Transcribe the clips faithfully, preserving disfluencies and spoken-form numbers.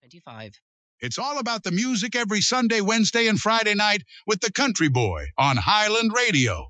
twenty-five. It's all about the music every Sunday, Wednesday, and Friday night with the Country Boy on Highland Radio.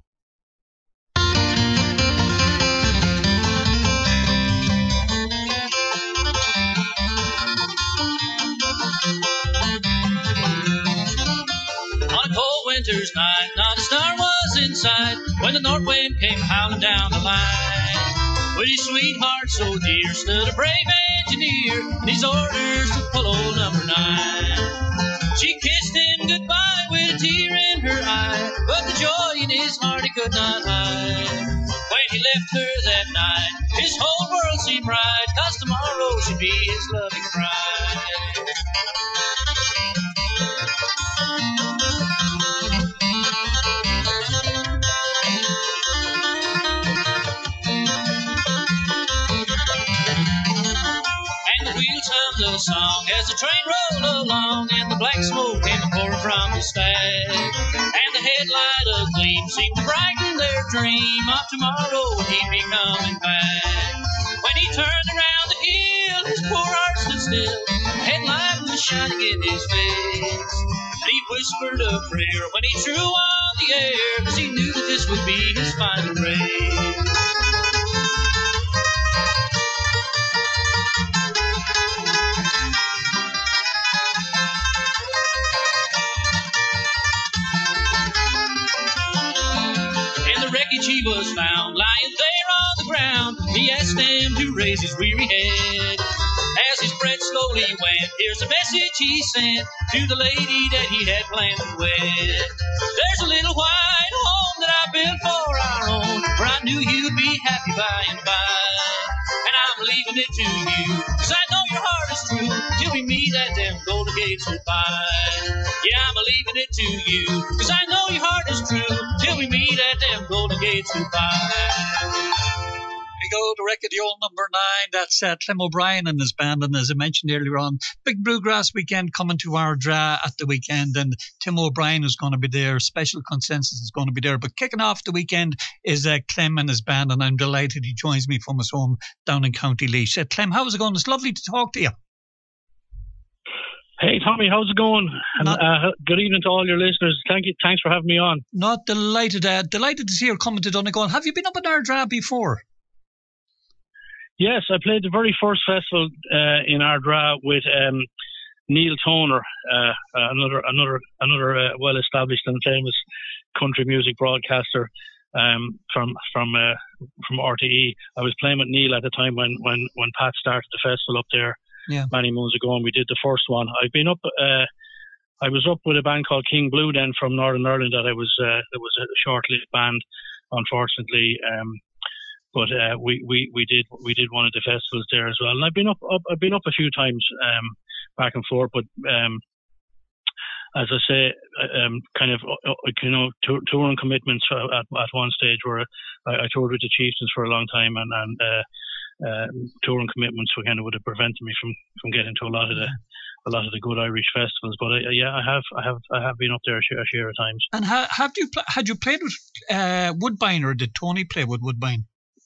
On a cold winter's night, not a star was in sight when the north wind came howling down the line. With his sweetheart so dear stood a brave engineer, and his orders to pull old number nine. She kissed him goodbye with a tear in her eye, but the joy in his heart he could not hide. When he left her that night, his whole world seemed right, 'cause tomorrow should be his loving bride. The song as the train rolled along, and the black smoke came pouring from the stack, and the headlight of gleam seemed to brighten their dream of tomorrow when he'd be coming back. When he turned around the hill, his poor heart stood still, the headlight was shining in his face, and he whispered a prayer when he threw on the air, 'cause he knew that this would be his final race. He was found lying there on the ground. He asked them to raise his weary head. As his breath slowly went, here's a message he sent to the lady that he had planned to wed. There's a little white home that I built for our own, where I knew you'd be happy by and by. And I'm leaving it to you, 'cause I know your heart is true, till we meet at them golden gates goodbye. Yeah, I'm leaving it to you, 'cause I know your heart is true, till we meet at them golden gates goodbye. We go directly to old number nine. That's uh, Clem O'Brien and his band. And as I mentioned earlier on, big bluegrass weekend coming to our draw at the weekend. And Tim O'Brien is going to be there. Special Consensus is going to be there. But kicking off the weekend is uh, Clem and his band. And I'm delighted he joins me from his home down in County Laois. Uh, Clem, how's it going? It's lovely to talk to you. Hey, Tommy, how's it going? And, Not, uh, good evening to all your listeners. Thank you. Thanks for having me on. Not delighted. Uh, delighted to see you coming to Donegal. Have you been up in Ardra before? Yes, I played the very first festival uh, in Ardra with um, Neil Toner, uh, another another another uh, well-established and famous country music broadcaster um, from from uh, from R T E. I was playing with Neil at the time when when when Pat started the festival up there. Yeah. Many moons ago, and we did the first one. I've been up. Uh, I was up with a band called King Blue then from Northern Ireland. That I was. Uh, it was a short-lived band, unfortunately. Um, but uh, we, we, we did we did one of the festivals there as well. And I've been up, up I've been up a few times, um, back and forth. But um, as I say, um, kind of uh, you know, tour, touring commitments at at one stage where I, I toured with the Chieftains for a long time, and and. Uh, Uh, touring commitments were kind of would have prevented me from, from getting to a lot of the a lot of the good Irish festivals. But uh, yeah, I have I have I have been up there a share, a share of times. And ha, have you had you played with uh, Woodbine, or did Tony play with Woodbine?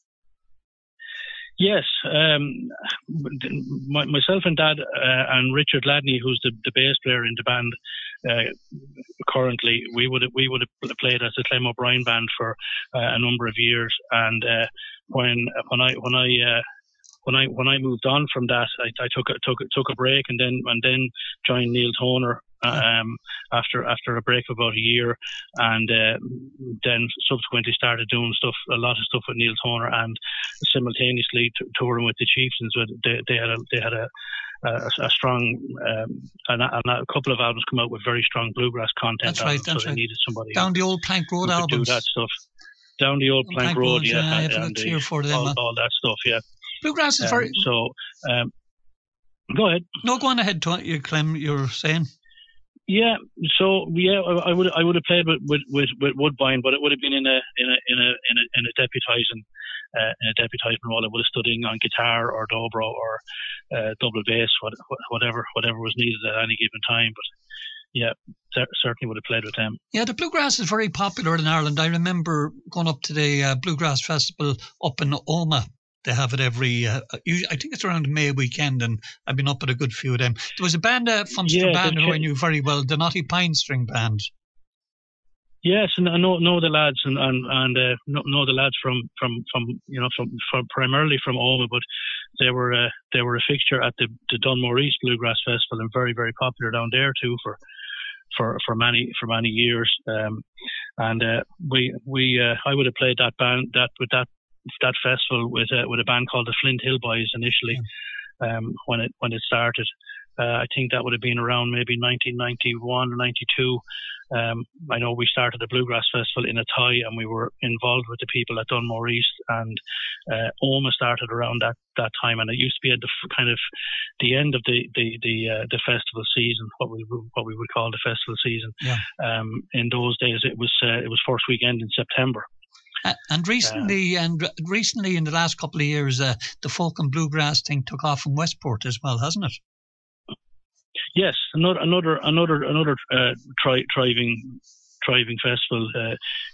Yes, um, my, myself and Dad uh, and Richard Ladney, who's the, the bass player in the band uh, currently, we would we would have played as the Clem O'Brien band for uh, a number of years. And uh, when when I when I uh, when I when I moved on from that, I, I took a, took took a break, and then and then joined Neil Toner. Um, after after a break of about a year, and uh, then subsequently started doing stuff, a lot of stuff with Neil Toner, and simultaneously t- touring with the Chieftains. They, they had a they had a a, a strong um, and, a, and a couple of albums come out with very strong bluegrass content. That's right. Albums, that's so right. They needed somebody down the old Plank Road albums. Do that stuff down the old Plank, Plank Road, Road, yeah, yeah, and, and the, for them, all, all that stuff, yeah. Bluegrass is um, very. So, um, go ahead. No, go on ahead, you Clem. You're saying. Yeah, so yeah, I would I would have played with, with, with, with Woodbine, but it would have been in a in a in a in a, in a deputising uh, in a deputising role. I would have stood in on guitar or dobro or uh, double bass, whatever whatever was needed at any given time. But yeah, certainly would have played with them. Yeah, the bluegrass is very popular in Ireland. I remember going up to the uh, Bluegrass Festival up in Omagh They have it every, uh, usually, I think it's around May weekend, and I've been up at a good few of them. There was a band uh, from Yeah, Strabane the who I Ch- knew very well, the Naughty Pine String Band. Yes, and I know know the lads and and, and uh, know, know the lads from, from, from you know from, from primarily from Oma, but they were uh, they were a fixture at the, the Dunmore East Bluegrass Festival and very very popular down there too for for, for many for many years. Um, and uh, we we uh, I would have played that band that with that that festival with uh, with a band called the Flint Hill Boys initially yeah. um, when it when it started. Uh, I think that would have been around maybe nineteen ninety-one or ninety-two. Um, I know we started the Bluegrass Festival in Athy, and we were involved with the people at Dunmore East, and uh, Oma started around that, that time, and it used to be at the f- kind of the end of the the the, uh, the festival season, what we what we would call the festival season. Yeah. Um, in those days, it was uh, it was first weekend in September. Uh, and recently, um, and recently in the last couple of years, uh, the folk and bluegrass thing took off in Westport as well, hasn't it? Yes, another another another another uh, tri- thriving thriving festival. Uh,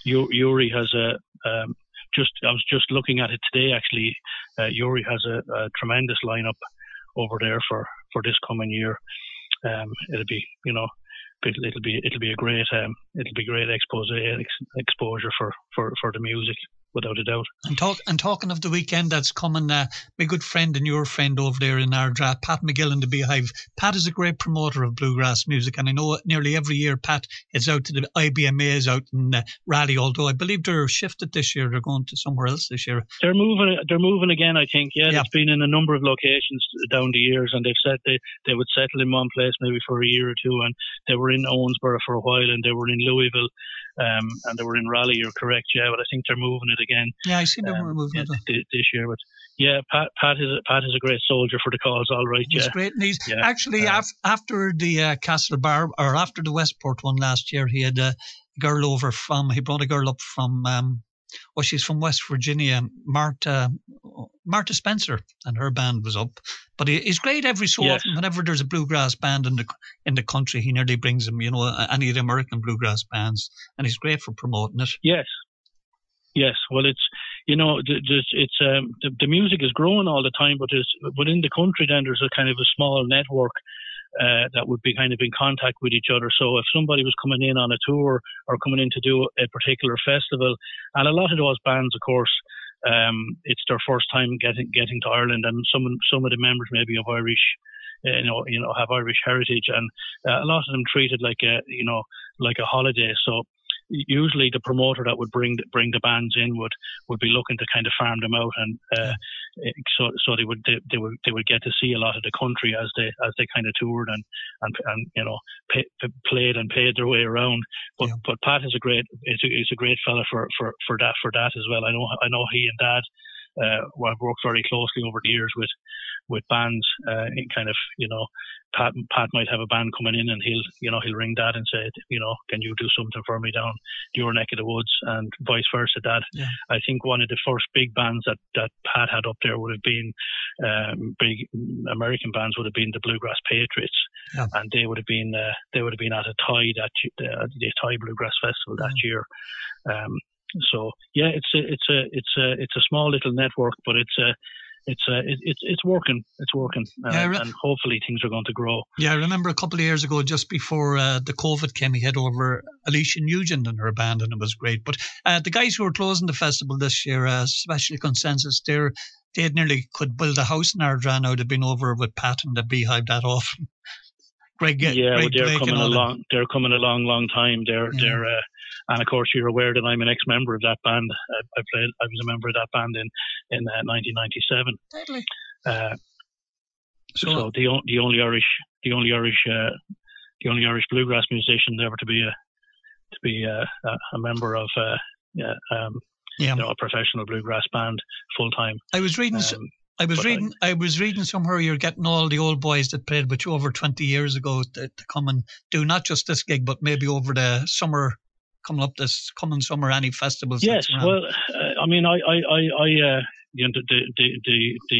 Uri has a um, just I was just looking at it today. Actually, uh, Uri has a, a tremendous lineup over there for, for this coming year. Um, it'll be you know it'll, it'll be it'll be a great um, it'll be great expose exposure for, for, for the music. Without a doubt. And talk and talking of the weekend that's coming, uh, my good friend and your friend over there in Ardra, Pat McGill in the Beehive. Pat is a great promoter of bluegrass music, and I know nearly every year Pat is out to the I B M As out in uh, Raleigh. Although I believe they're shifted this year; they're going to somewhere else this year. They're moving. They're moving again. I think. Yeah, yeah. It's been in a number of locations down the years, and they've said they they would settle in one place maybe for a year or two, and they were in Owensboro for a while, and they were in Louisville. Um, and they were in Raleigh, you're correct, yeah, but I think they're moving it again. Yeah, I see them um, moving yeah, it this, this year. But yeah, Pat, Pat is a, Pat is a great soldier for the cause, all right. He's yeah, great. And he's yeah. actually uh, af- after the uh, Castle Bar or after the Westport one last year, he had a girl over from. He brought a girl up from. Um, well, she's from West Virginia, Martha Martha Spencer, and her band was up. But he, he's great every so yes. often. Whenever there's a bluegrass band in the in the country, he nearly brings them. You know, any of the American bluegrass bands, and he's great for promoting it. Yes, yes. Well, it's you know, it's um, the, the music is growing all the time, but there's within the country then there's a kind of a small network. Uh, that would be kind of in contact with each other. So if somebody was coming in on a tour or coming in to do a particular festival, and a lot of those bands, of course, um, it's their first time getting getting to Ireland, and some some of the members maybe of Irish, uh, you know, you know, have Irish heritage, and uh, a lot of them treat it like a you know like a holiday. So usually the promoter that would bring bring the bands in would, would be looking to kind of farm them out, and uh, so so they would they, they would they would get to see a lot of the country as they as they kind of toured and and, and you know pay, played and paid their way around. But yeah. but Pat is a great is a, is a great fella for, for, for that for that as well. I know I know he and Dad. Uh, well, I've worked very closely over the years with with bands. Uh, in kind of, you know, Pat Pat might have a band coming in, and he'll, you know, he'll ring Dad and say, you know, can you do something for me down your neck of the woods, and vice versa. Dad. Yeah. I think one of the first big bands that, that Pat had up there would have been um, big American bands would have been the Bluegrass Patriots, yeah. and they would have been uh, they would have been at a Thai that uh, the Thai Bluegrass Festival that yeah. year. Um, So yeah, it's a it's a it's a it's a small little network, but it's a it's a it, it's it's working. It's working, uh, yeah, re- and hopefully things are going to grow. Yeah, I remember a couple of years ago, just before uh, the COVID came, he had over Alicia Nugent and her band, and it was great. But uh, the guys who were closing the festival this year, uh, especially Consensus, they're they nearly could build a house in Ardra now. They've been over with Pat and the Beehive that often. Greg, yeah, Greg well, they're Blake coming a long. Them. They're coming a long, long time. They're yeah. they're. Uh, And of course, you're aware that I'm an ex-member of that band. I, I played. I was a member of that band in in uh, nineteen ninety-seven. Totally. Uh, so, so the the only Irish the only Irish uh, the only Irish bluegrass musician ever to be a to be a, a member of uh, yeah, um, yeah. you know, a professional bluegrass band full time. I was reading. Um, I was reading. I, I was reading somewhere you're getting all the old boys that played with you over twenty years ago to, to come and do not just this gig, but maybe over the summer. Coming up this coming summer, any festivals? Yes, well, uh, I mean, I, I, I, I uh, you know, the, the, the, the,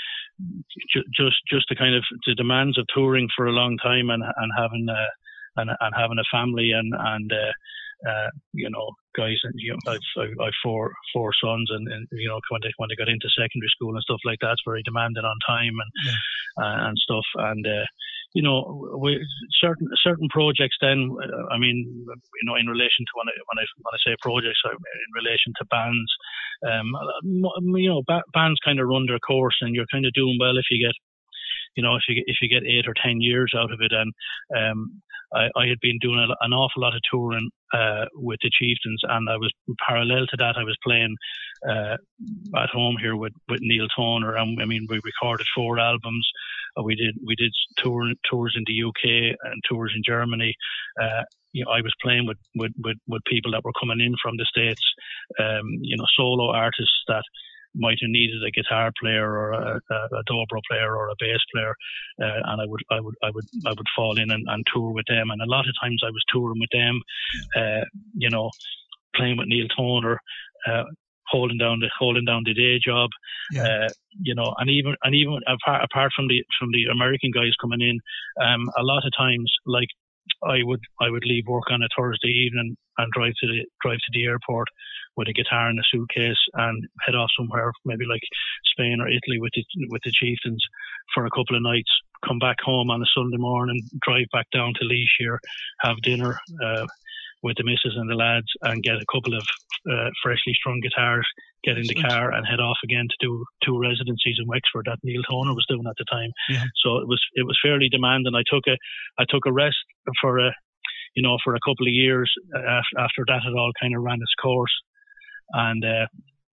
just, just the kind of the demands of touring for a long time and and having, uh, and and having a family and and uh, uh, you know, guys, and you know, I've, I've, I've four four sons, and, and you know, when they when they got into secondary school and stuff like that, it's very demanding on time and Yeah. uh, and stuff. And uh, you know, we, certain certain projects. Then, uh, I mean, you know, in relation to when I when I when I say projects, I, in relation to bands, um, you know, ba- bands kind of run their course, and you're kind of doing well if you get. You know, if you if you get eight or ten years out of it, and um, I, I had been doing a, an awful lot of touring uh, with the Chieftains, and I was parallel to that. I was playing uh, at home here with, with Neil Toner, and I mean we recorded four albums. Uh, we did we did tour, tours in the U K and tours in Germany. Uh, you know, I was playing with, with, with, with people that were coming in from the States. Um, you know, solo artists that might have needed a guitar player or a, a, a dobro player or a bass player, uh, and I would I would I would I would fall in and, and tour with them. And a lot of times I was touring with them, uh, you know, playing with Neil Toner, uh, holding down the holding down the day job, Yeah. uh, you know, and even and even apart apart from the from the American guys coming in, um, a lot of times like. I would I would leave work on a Thursday evening and drive to the drive to the airport with a guitar and a suitcase and head off somewhere, maybe like Spain or Italy with the with the Chieftains for a couple of nights. Come back home on a Sunday morning, drive back down to Laois here, have dinner uh, with the missus and the lads, and get a couple of uh, freshly strung guitars, get in the car and head off again to do two residencies in Wexford that Neil Toner was doing at the time. Yeah. So it was it was fairly demanding. I took a I took a rest for a you know for a couple of years after, after that had all kind of ran its course, and uh,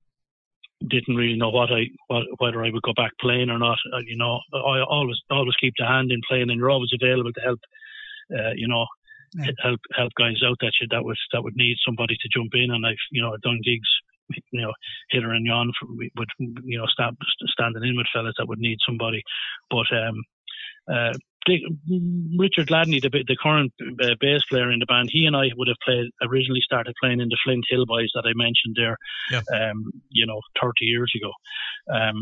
didn't really know what I what, whether I would go back playing or not. Uh, you know, I always always keep the hand in playing, and you're always available to help. Uh, you know. Yeah. help help guys out that you, that would that would need somebody to jump in, and I've you know done gigs, you know, hither and yon for, with you know stand, standing in with fellas that would need somebody, but um uh Dick, Richard Gladney, the the current uh, bass player in the band, he and I would have played originally started playing in the Flint Hill Boys that I mentioned there, yeah. um you know thirty years ago, um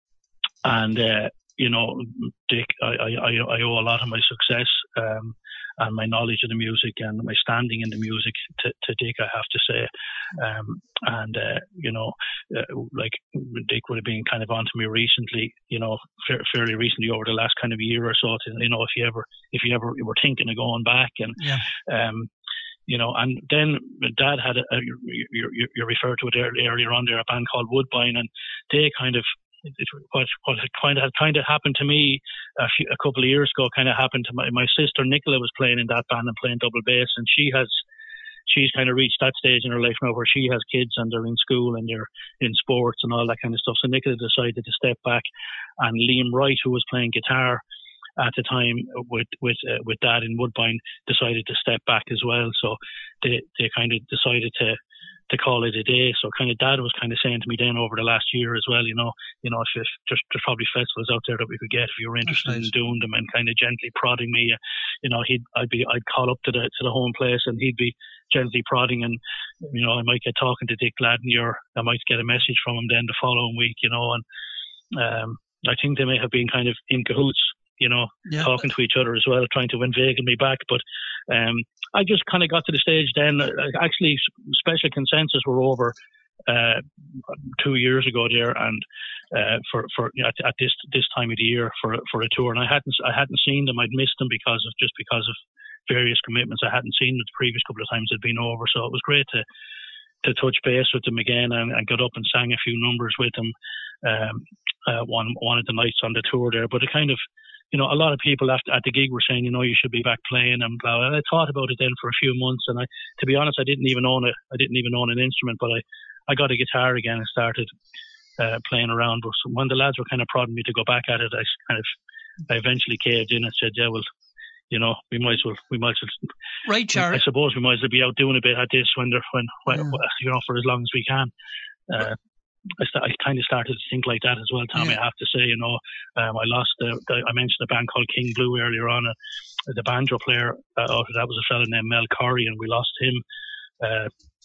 and uh, you know Dick, I, I I owe a lot of my success um. and my knowledge of the music and my standing in the music to, to Dick, I have to say. Um, and, uh, you know, uh, like Dick would have been kind of on to me recently, you know, fa- fairly recently over the last kind of year or so, to, you know, if you ever, if you ever were thinking of going back and, yeah. um, you know, and then Dad had, a, a, you, you, you referred to it earlier on there, a band called Woodbine, and they kind of, It, what what kind of kind of happened to me a, few, a couple of years ago kind of happened to my my sister Nicola was playing in that band and playing double bass, and she has she's kind of reached that stage in her life now where she has kids and they're in school and they're in sports and all that kind of stuff. So Nicola decided to step back, and Liam Wright, who was playing guitar at the time with with uh, with Dad in Woodbine, decided to step back as well. So they they kind of decided to. to call it a day. So kind of Dad was kind of saying to me then over the last year as well, you know, you know, if, if there's, there's probably festivals out there that we could get if you were interested nice. in doing them, and kind of gently prodding me, you know, he'd, I'd be, I'd call up to the, to the home place and he'd be gently prodding, and, you know, I might get talking to Dick Gladney, or I might get a message from him then the following week, you know, and, um, I think they may have been kind of in cahoots, you know, yeah. talking to each other as well, trying to inveigle me back. But um, I just kind of got to the stage then. Actually, Special Consensus were over uh, two years ago there, and uh, for for you know, at, at this this time of the year for for a tour, and I hadn't I hadn't seen them. I'd missed them because of just because of various commitments. I hadn't seen them the previous couple of times they'd been over, so it was great to to touch base with them again and, and got up and sang a few numbers with them um, uh, one one of the nights on the tour there. But it kind of, you know, a lot of people after, at the gig were saying, you know, you should be back playing and blah, blah. And I thought about it then for a few months, and I, to be honest, I didn't even own a, I didn't even own an instrument, but I, I got a guitar again and started uh, playing around. But when the lads were kind of prodding me to go back at it, I kind of, I eventually caved in and said, yeah, well, you know, we might as well, we might as well. Right, Charlie. I suppose we might as well be out doing a bit at this when they're, when, when yeah. you know, for as long as we can. Uh, I, st- I kind of started to think like that as well, Tommy. Yeah. I have to say, you know, um, I lost. The, the, I mentioned a band called King Blue earlier on. Uh, the banjo player uh, out of that was a fellow named Mel Corey, and we lost him. Uh,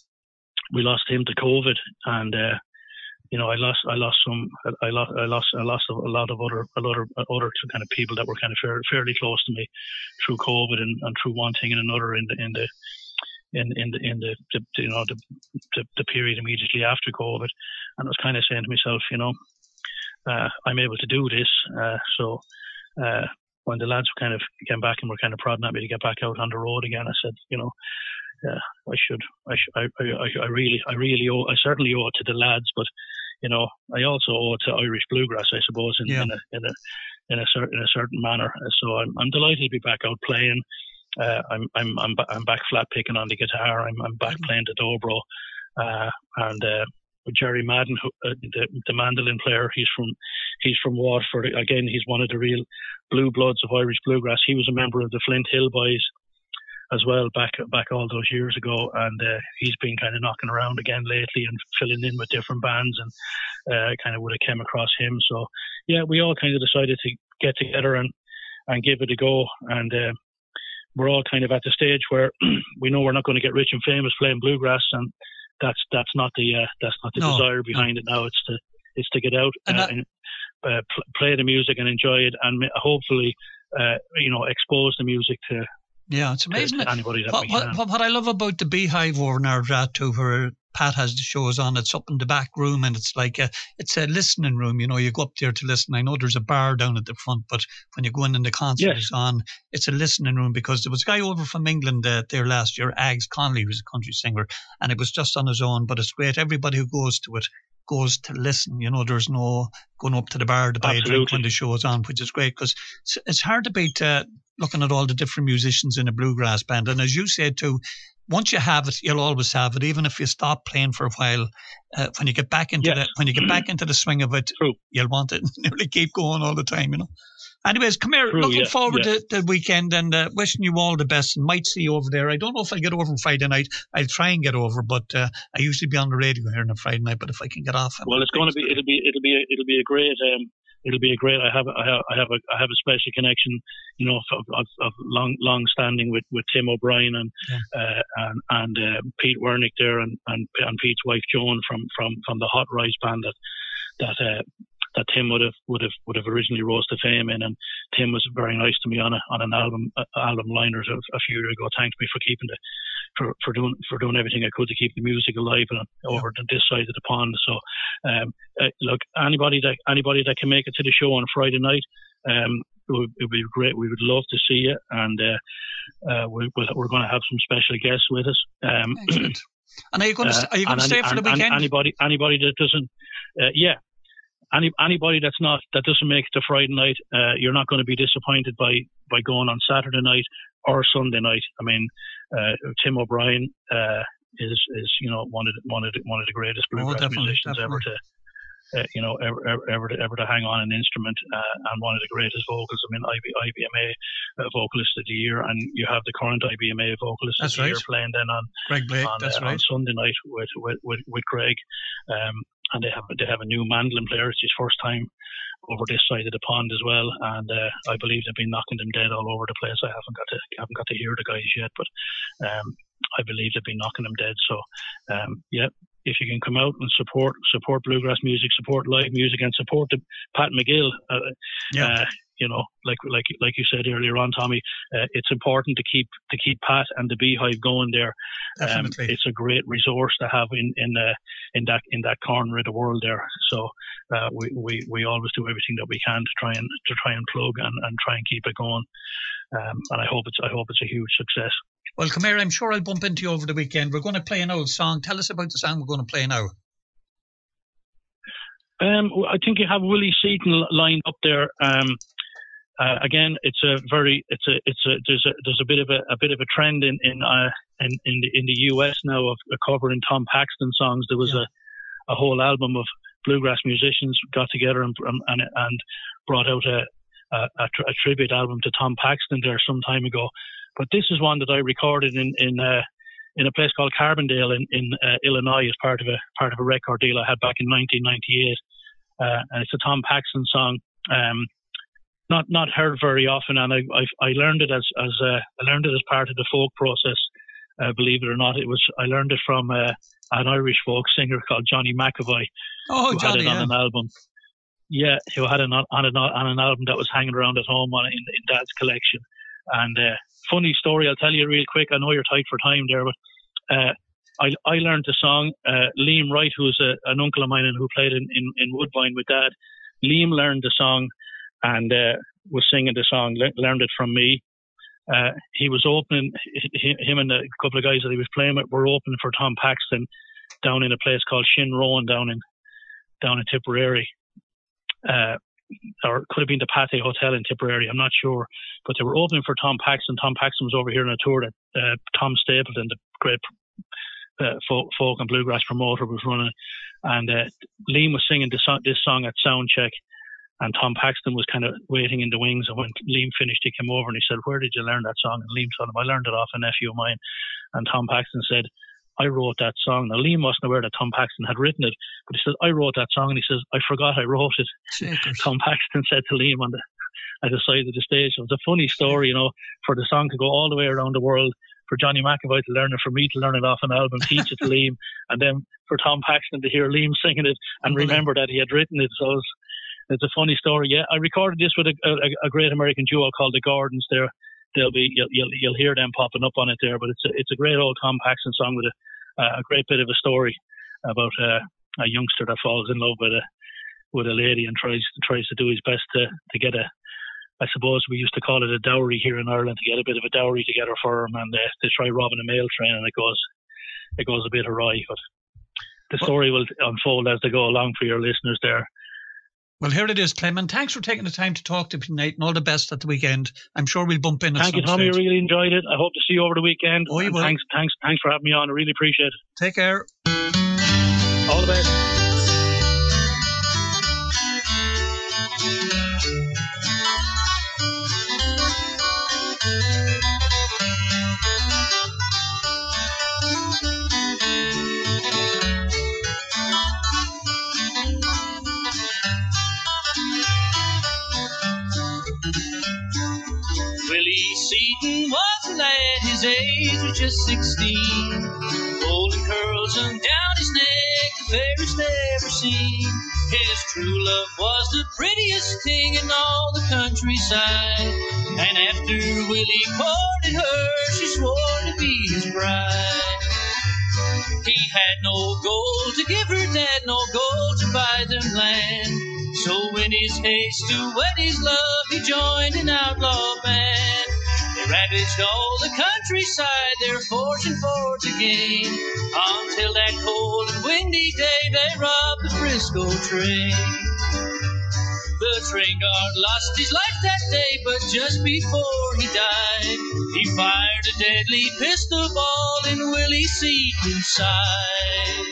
we lost him to COVID, and uh, you know, I lost. I lost some. I lost. I lost. I lost a lot of other, a lot of other kind of people that were kind of fair, fairly close to me through COVID and, and through one thing and another in the in the. in in the in the, the you know the, the the period immediately after COVID, and I was kind of saying to myself, you know, uh, I'm able to do this. Uh, so uh, when the lads kind of came back and were kind of prodding at me to get back out on the road again, I said, you know, uh, I should, I, sh- I, I, I really, I really owe, I certainly owe it to the lads, but you know, I also owe it to Irish bluegrass, I suppose, in, yeah. in a in a in a certain in a certain manner. So I'm I'm delighted to be back out playing. Uh, I'm I'm I'm I'm back flat picking on the guitar. I'm I'm back playing the dobro, uh, and uh, Jerry Madden, who, uh, the the mandolin player. He's from he's from Waterford. Again, he's one of the real blue bloods of Irish bluegrass. He was a member of the Flint Hill Boys as well back back all those years ago, and uh, he's been kind of knocking around again lately and filling in with different bands, and uh, kind of would have came across him. So yeah, we all kind of decided to get together and and give it a go, and uh, we're all kind of at the stage where we know we're not going to get rich and famous playing bluegrass, and that's that's not the uh, that's not the no, desire behind no. it now. It's to it's to get out and, uh, that, and uh, pl- play the music and enjoy it, and hopefully uh, you know expose the music to. Yeah, it's amazing. To, to anybody that what, we can. What, what I love about the Beehive over in Ardra too, where Pat has the shows on, it's up in the back room, and it's like a, it's a listening room. You know, you go up there to listen. I know there's a bar down at the front, but when you go in and the concert yes. is on, it's a listening room, because there was a guy over from England uh, there last year, Ags Connolly, who's a country singer, and it was just on his own. But it's great. Everybody who goes to it goes to listen. You know, there's no going up to the bar to buy Absolutely. a drink when the show is on, which is great, because it's, it's hard to beat uh, looking at all the different musicians in a bluegrass band. And as you said too, once you have it, you'll always have it, even if you stop playing for a while. Uh, when you get back into yes. the when you get back into the swing of it, True. you'll want it nearly keep going all the time, you know. Anyways, come here. True, looking yeah, forward yeah. to the weekend, and uh, wishing you all the best, and might see you over there. I don't know if I'll get over on Friday night. I'll try and get over, but uh, I usually be on the radio here on a Friday night. But if I can get off, I'm well, it's going to be it'll be it'll be it'll be a great um, it'll be a great. I have I have I have a I have a special connection, you know, of, of, of long long standing with, with Tim O'Brien and yeah. uh, and and uh, Pete Wernick there, and, and and Pete's wife Joan from from from the Hot Rise band that that. Uh, that Tim would have would have would have originally rose to fame in, and Tim was very nice to me on a on an album uh, album liners a, a few years ago. Thanked me for keeping the for, for doing for doing everything I could to keep the music alive and over yeah. this side of the pond. So, um, uh, look, anybody that anybody that can make it to the show on Friday night, um, it would, it would be great. We would love to see you, and uh, uh, we, we're going to have some special guests with us. Um, Excellent. And are you going to uh, are you going to stay any, for the weekend? Anybody anybody that doesn't, uh, yeah. Any anybody that's not that doesn't make it to Friday night, uh, you're not going to be disappointed by, by going on Saturday night or Sunday night. I mean, uh, Tim O'Brien uh, is is you know one of the, one of the, one of the greatest bluegrass oh, musicians definitely. ever to uh, you know ever, ever ever to ever to hang on an instrument, uh, and one of the greatest vocals. I mean, I B M A uh, vocalist of the year, and you have the current I B M A vocalist that's of the right. year playing then on Greg Blake. on, that's uh, right. on Sunday night with with with, with Greg. Um, And they have they have a new mandolin player. It's his first time over this side of the pond as well, and uh, I believe they've been knocking them dead all over the place. I haven't got to haven't got to hear the guys yet, but um, I believe they've been knocking them dead. So um, yeah, if you can come out and support support bluegrass music, support live music, and support the Pat McGill. Uh, yeah. Uh, you know, like like like you said earlier on, Tommy, uh, it's important to keep to keep Pat and the Beehive going there. Um, it's a great resource to have in in uh, in that in that corner of the world there. So uh, we, we we always do everything that we can to try and to try and plug and, and try and keep it going. Um, and I hope it's I hope it's a huge success. Well, come here. I'm sure I'll bump into you over the weekend. We're going to play an old song. Tell us about the song we're going to play now. Um, I think you have Willie Seaton lined up there. Um, Uh, again, it's a very, it's a, it's a, there's a, there's a bit of a, a bit of a trend in, in, uh, in, in the, in the U S now of covering Tom Paxton songs. There was yeah. a, a whole album of bluegrass musicians got together and, and, and brought out a, a, a tribute album to Tom Paxton there some time ago. But this is one that I recorded in, in, uh, in a place called Carbondale in, in uh, Illinois as part of a, part of a record deal I had back in nineteen ninety-eight. Uh, and it's a Tom Paxton song. Um, Not not heard very often, and I I, I learned it as as uh, I learned it as part of the folk process. Uh, believe it or not, it was I learned it from uh, an Irish folk singer called Johnny McAvoy, oh, who Johnny, had it on yeah. an album. Yeah, who had it on on an, on an album that was hanging around at home on in, in Dad's collection. And uh, funny story, I'll tell you real quick. I know you're tight for time there, but uh, I I learned the song. Uh, Liam Wright, who's a, an uncle of mine and who played in, in, in Woodbine with Dad, Liam learned the song and uh, was singing the song, le- learned it from me. Uh, he was opening, him and a couple of guys that he was playing with were opening for Tom Paxton down in a place called Shin Rowan down in down in Tipperary. Uh, or it could have been the Pathé Hotel in Tipperary, I'm not sure. But they were opening for Tom Paxton. Tom Paxton was over here on a tour that uh, Tom Stapleton, the great uh, folk, folk and bluegrass promoter, was running. And uh, Liam was singing this song, this song at sound check. And Tom Paxton was kind of waiting in the wings. And when Liam finished, he came over and he said, "Where did you learn that song?" And Liam told him, "I learned it off a nephew of mine." And Tom Paxton said, "I wrote that song." Now, Liam wasn't aware that Tom Paxton had written it, but he said, "I wrote that song." And he says, "I forgot I wrote it." Shakers. Tom Paxton said to Liam on the, at the side of the stage. It was a funny story, you know, for the song to go all the way around the world, for Johnny McAvoy to learn it, for me to learn it off an album, teach it to Liam, and then for Tom Paxton to hear Liam singing it and remember that he had written it. So it's, it's a funny story. Yeah, I recorded this with a, a, a great American duo called the Gordons. There, they'll be you'll, you'll you'll hear them popping up on it there. But it's a, it's a great old Tom Paxton song with a, a great bit of a story about uh, a youngster that falls in love with a with a lady and tries tries to do his best to to get a. I suppose we used to call it a dowry here in Ireland, to get a bit of a dowry together for him, and uh, to try robbing a mail train, and it goes it goes a bit awry. But the story will unfold as they go along for your listeners there. Well, here it is, Clement. Thanks for taking the time to talk to me tonight, and all the best at the weekend. I'm sure we'll bump in at Thank some you, Tommy. stage. I really enjoyed it. I hope to see you over the weekend. Oh, you will. Thanks, thanks, thanks for having me on. I really appreciate it. Take care. All the best. Willie Seaton was a lad, his age was just sixteen. Golden curls hung down his neck, the fairest ever seen. His true love was the prettiest thing in all the countryside. And after Willie courted her, she swore to be his bride. He had no gold to give her, dad, no gold to buy them land. So in his haste to wed his love, he joined an outlaw band. They ravaged all the countryside, their fortune for to gain, until that cold and windy day they robbed the Frisco train. The train guard lost his life that day, but just before he died, he fired a deadly pistol ball in Willie Seaton's side.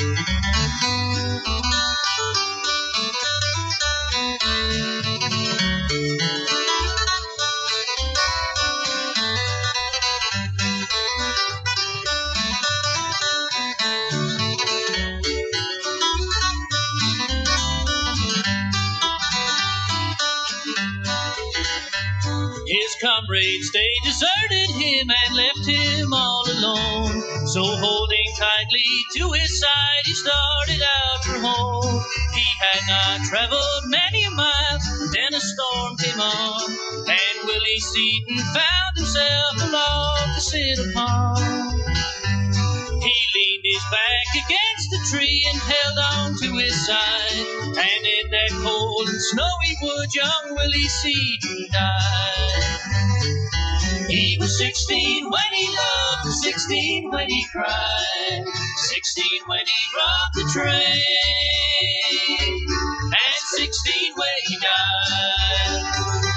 His comrades, they deserted him and left him all alone. So holding tightly to his side, he started out for home. He had not traveled many a mile, then a storm came on, and Willie Seaton found himself a log to sit upon. He leaned his back against the tree and held on to his side, and in that cold and snowy wood, young Willie Seaton died. He was sixteen when he loved, sixteen when he cried, sixteen when he robbed the train, and sixteen when he died.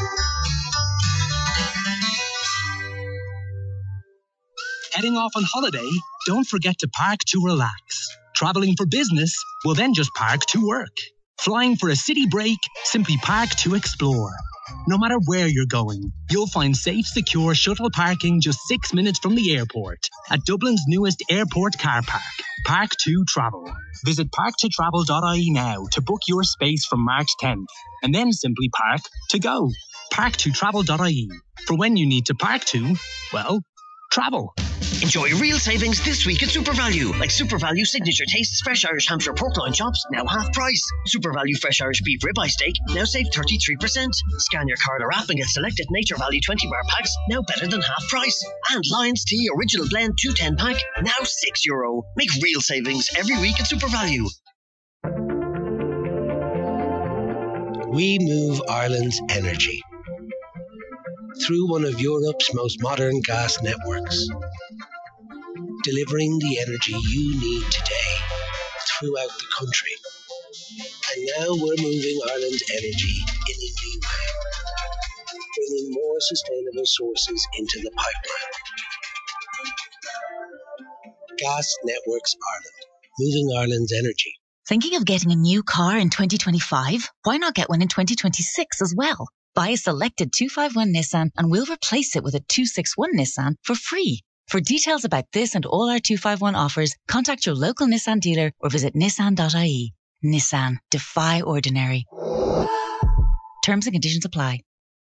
Heading off on holiday? Don't forget to park to relax. Traveling for business? Well, then just park to work. Flying for a city break? Simply park to explore. No matter where you're going, you'll find safe, secure shuttle parking just six minutes from the airport at Dublin's newest airport car park, Park to Travel. Visit park to travel dot I E now to book your space from March tenth, and then simply park to go. park to travel dot I E. For when you need to park to, well, travel. Enjoy real savings this week at SuperValu, like SuperValu Signature Tastes Fresh Irish Hampshire Pork Loin Chops, now half price. SuperValu Fresh Irish Beef Ribeye Steak, now save thirty-three percent. Scan your card or app and get selected Nature Valley twenty bar packs, now better than half price. And Lions Tea Original Blend two ten pack, now six euro. Make real savings every week at SuperValu. We move Ireland's energy through one of Europe's most modern gas networks, delivering the energy you need today throughout the country. And now we're moving Ireland's energy in a new way, bringing more sustainable sources into the pipeline. Gas Networks Ireland, moving Ireland's energy. Thinking of getting a new car in twenty twenty-five? Why not get one in twenty twenty-six as well? Buy a selected two fifty-one Nissan and we'll replace it with a two sixty-one Nissan for free. For details about this and all our two fifty-one offers, contact your local Nissan dealer or visit nissan dot I E. Nissan. Defy ordinary. Terms and conditions apply.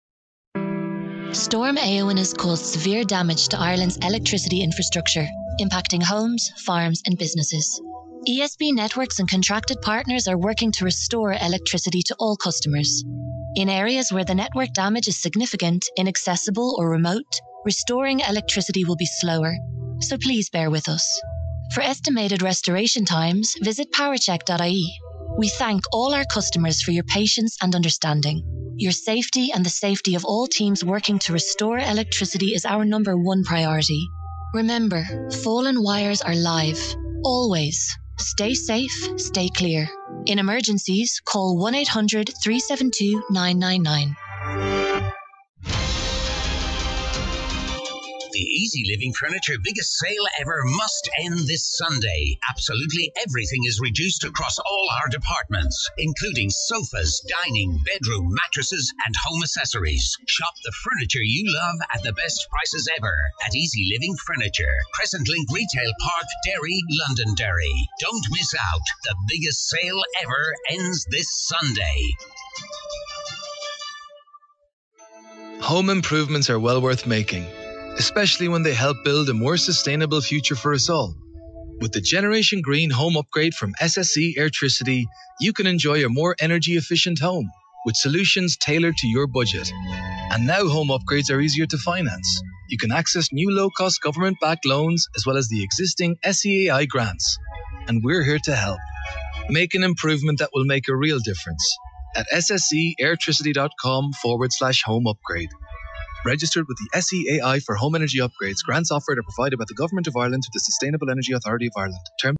Storm Éowyn has caused severe damage to Ireland's electricity infrastructure, impacting homes, farms and businesses. E S B networks and contracted partners are working to restore electricity to all customers. In areas where the network damage is significant, inaccessible or remote, restoring electricity will be slower, so please bear with us. For estimated restoration times, visit powercheck dot I E. We thank all our customers for your patience and understanding. Your safety and the safety of all teams working to restore electricity is our number one priority. Remember, fallen wires are live, always. Stay safe, stay clear. In emergencies, call one eight hundred, three seven two, nine nine nine. The Easy Living Furniture biggest sale ever must end this Sunday. Absolutely everything is reduced across all our departments, including sofas, dining, bedroom, mattresses, and home accessories. Shop the furniture you love at the best prices ever at Easy Living Furniture. Crescent Link Retail Park, Derry, Londonderry. Don't miss out. The biggest sale ever ends this Sunday. Home improvements are well worth making, especially when they help build a more sustainable future for us all. With the Generation Green Home Upgrade from S S E Airtricity, you can enjoy a more energy-efficient home with solutions tailored to your budget. And now home upgrades are easier to finance. You can access new low-cost government-backed loans as well as the existing S E A I grants. And we're here to help. Make an improvement that will make a real difference at sscairtricity.com forward slash home upgrade. Registered with the S E A I for home energy upgrades. Grants offered are provided by the Government of Ireland to the Sustainable Energy Authority of Ireland. Term